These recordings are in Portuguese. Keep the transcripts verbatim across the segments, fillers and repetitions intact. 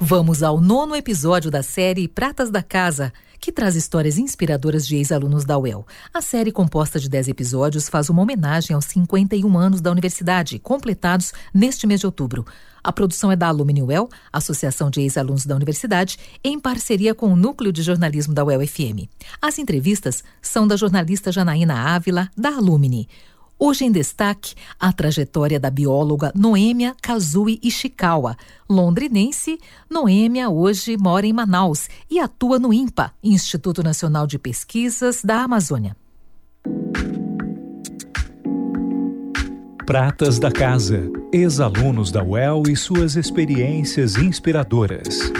Vamos ao nono episódio da série Pratas da Casa, que traz histórias inspiradoras de ex-alunos da U E L. A série, composta de dez episódios, faz uma homenagem aos cinquenta e um anos da universidade, completados neste mês de outubro. A produção é da Alumni U E L, Associação de Ex-Alunos da Universidade, em parceria com o Núcleo de Jornalismo da U E L F M. As entrevistas são da jornalista Janaína Ávila, da Alumni. Hoje em destaque, a trajetória da bióloga Noêmia Kazui Ishikawa. Londrinense, Noêmia hoje mora em Manaus e atua no INPA, Instituto Nacional de Pesquisas da Amazônia. Pratas da Casa, ex-alunos da U E L e suas experiências inspiradoras.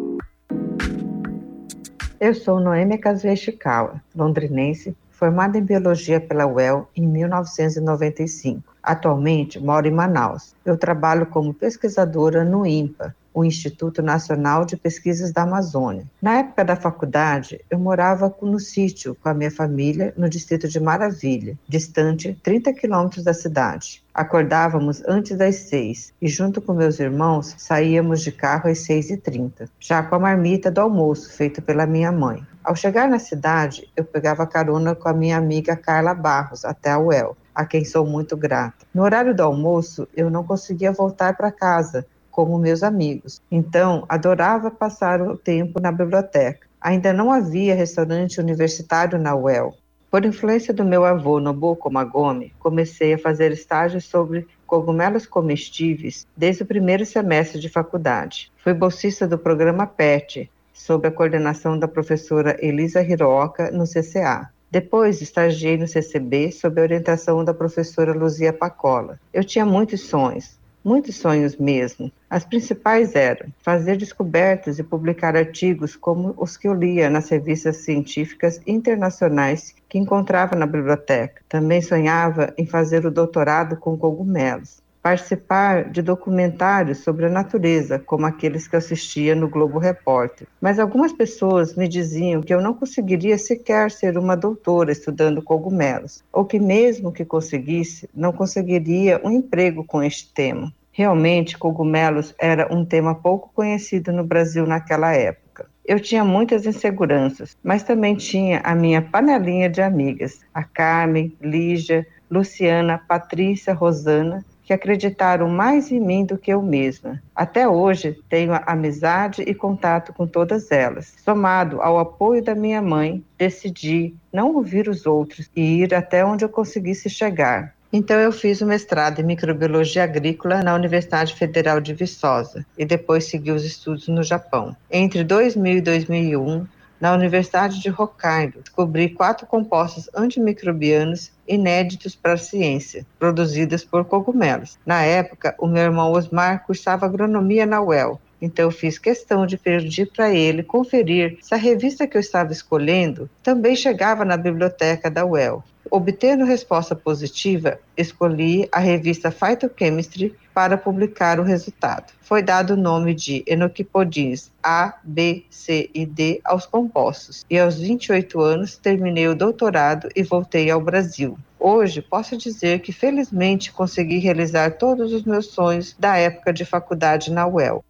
Eu sou Noêmia Kazui Ishikawa, londrinense, formada em Biologia pela U E L em mil novecentos e noventa e cinco. Atualmente moro em Manaus. Eu trabalho como pesquisadora no INPA, o Instituto Nacional de Pesquisas da Amazônia. Na época da faculdade, eu morava no sítio com a minha família, no distrito de Maravilha, distante trinta quilômetros da cidade. Acordávamos antes das seis e, junto com meus irmãos, saíamos de carro às seis e trinta, já com a marmita do almoço feita pela minha mãe. Ao chegar na cidade, eu pegava carona com a minha amiga Carla Barros até a U E L, a quem sou muito grata. No horário do almoço, eu não conseguia voltar para casa, como meus amigos. Então, adorava passar o tempo na biblioteca. Ainda não havia restaurante universitário na U E L. Por influência do meu avô, Nobuko Magome, comecei a fazer estágios sobre cogumelos comestíveis desde o primeiro semestre de faculdade. Fui bolsista do programa P E T, sob a coordenação da professora Elisa Hiroka, no C C A. Depois, estagiei no C C B, sob a orientação da professora Luzia Pacola. Eu tinha muitos sonhos. Muitos sonhos mesmo. As principais eram fazer descobertas e publicar artigos como os que eu lia nas revistas científicas internacionais que encontrava na biblioteca. Também sonhava em fazer o doutorado com cogumelos. Participar de documentários sobre a natureza, como aqueles que assistia no Globo Repórter. Mas algumas pessoas me diziam que eu não conseguiria sequer ser uma doutora estudando cogumelos, ou que mesmo que conseguisse, não conseguiria um emprego com este tema. Realmente, cogumelos era um tema pouco conhecido no Brasil naquela época. Eu tinha muitas inseguranças, mas também tinha a minha panelinha de amigas, a Carmen, Lígia, Luciana, Patrícia, Rosana, que acreditaram mais em mim do que eu mesma. Até hoje, tenho amizade e contato com todas elas. Somado ao apoio da minha mãe, decidi não ouvir os outros e ir até onde eu conseguisse chegar. Então eu fiz o mestrado em microbiologia agrícola na Universidade Federal de Viçosa e depois segui os estudos no Japão. Entre dois mil e dois mil e um, na Universidade de Hokkaido, descobri quatro compostos antimicrobianos inéditos para a ciência, produzidos por cogumelos. Na época, o meu irmão Osmar cursava agronomia na U E L, então eu fiz questão de pedir para ele conferir se a revista que eu estava escolhendo também chegava na biblioteca da U E L. Obtendo resposta positiva, escolhi a revista Phytochemistry para publicar o resultado. Foi dado o nome de Enoquipodins A, B, C e D aos compostos, e aos vinte e oito anos terminei o doutorado e voltei ao Brasil. Hoje, posso dizer que felizmente consegui realizar todos os meus sonhos da época de faculdade na U E L.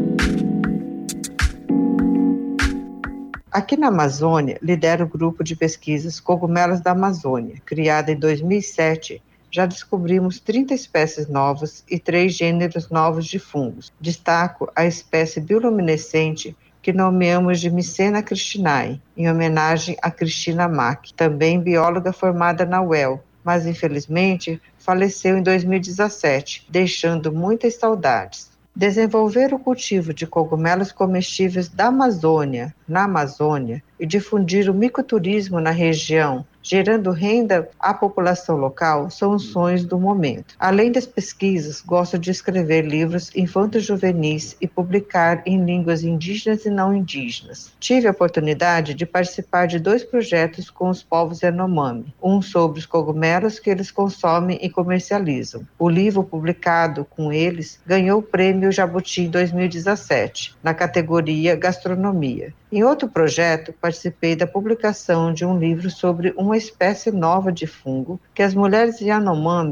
Aqui na Amazônia, lidero o grupo de pesquisas Cogumelos da Amazônia. Criado em dois mil e sete, já descobrimos trinta espécies novas e três gêneros novos de fungos. Destaco a espécie bioluminescente que nomeamos de Mycena christinae, em homenagem a Cristina Mack, também bióloga formada na U E L, mas infelizmente faleceu em dois mil e dezessete, deixando muitas saudades. Desenvolver o cultivo de cogumelos comestíveis da Amazônia, na Amazônia, e difundir o micoturismo na região, gerando renda à população local, são os sonhos do momento. Além das pesquisas, gosto de escrever livros infanto-juvenis e publicar em línguas indígenas e não indígenas. Tive a oportunidade de participar de dois projetos com os povos Yanomami, um sobre os cogumelos que eles consomem e comercializam. O livro publicado com eles ganhou o prêmio Jabuti em dois mil e dezessete, na categoria Gastronomia. Em outro projeto, participei da publicação de um livro sobre uma espécie nova de fungo que as mulheres Yanomami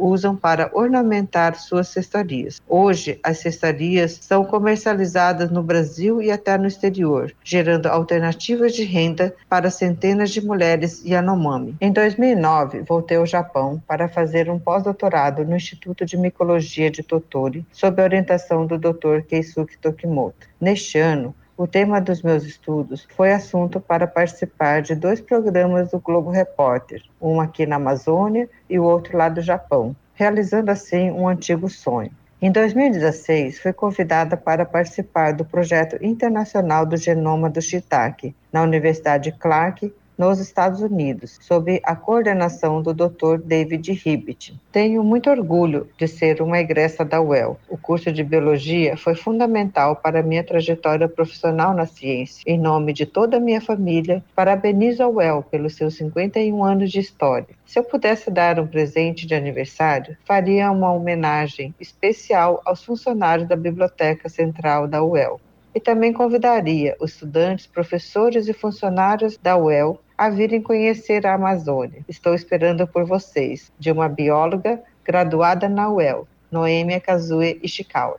usam para ornamentar suas cestarias. Hoje, as cestarias são comercializadas no Brasil e até no exterior, gerando alternativas de renda para centenas de mulheres Yanomami. Em dois mil e nove, voltei ao Japão para fazer um pós-doutorado no Instituto de Micologia de Tottori, sob a orientação do doutor Keisuke Tokimoto. Neste ano, o tema dos meus estudos foi assunto para participar de dois programas do Globo Repórter, um aqui na Amazônia e o outro lá do Japão, realizando assim um antigo sonho. Em dois mil e dezesseis, fui convidada para participar do projeto internacional do genoma do shiitake, na Universidade Clark, nos Estados Unidos, sob a coordenação do doutor David Hibbett. Tenho muito orgulho de ser uma egressa da U E L. O curso de Biologia foi fundamental para a minha trajetória profissional na ciência. Em nome de toda a minha família, parabenizo a U E L pelos seus cinquenta e um anos de história. Se eu pudesse dar um presente de aniversário, faria uma homenagem especial aos funcionários da Biblioteca Central da U E L. E também convidaria os estudantes, professores e funcionários da U E L a virem conhecer a Amazônia. Estou esperando por vocês, de uma bióloga graduada na U E L, Noêmia Kazue Ishikawa.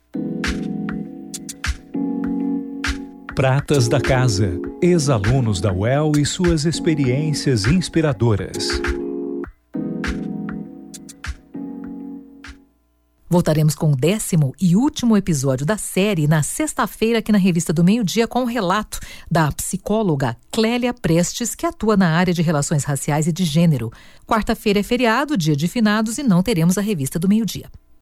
Pratas da Casa, ex-alunos da U E L e suas experiências inspiradoras. Voltaremos com o décimo e último episódio da série na sexta-feira aqui na Revista do Meio-Dia com o relato da psicóloga Clélia Prestes, que atua na área de relações raciais e de gênero. Quarta-feira é feriado, dia de finados, e não teremos a Revista do Meio-Dia.